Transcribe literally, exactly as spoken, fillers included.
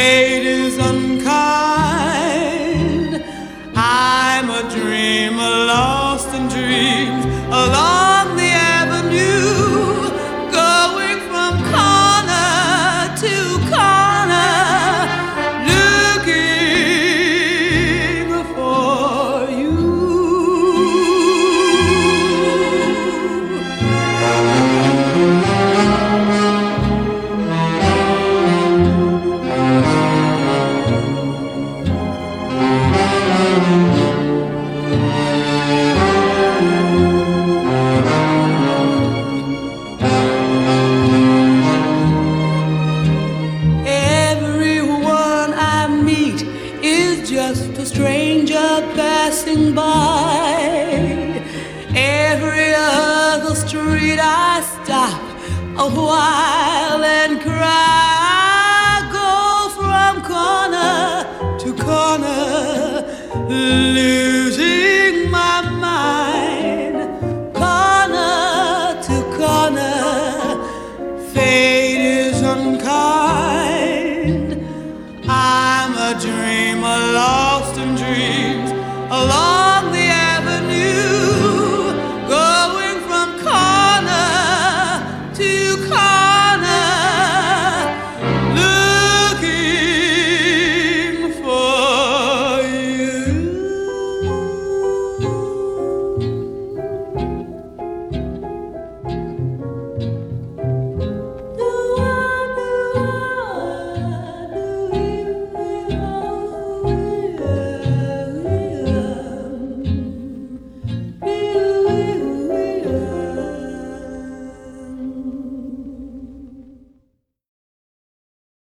fate is unkind. I'm a dreamer lost in dreams along the avenue, going from corner to corner, looking for you. Everyone I meet is just a stranger passing by. Every other street I stop a while and cry. Go from corner to corner, live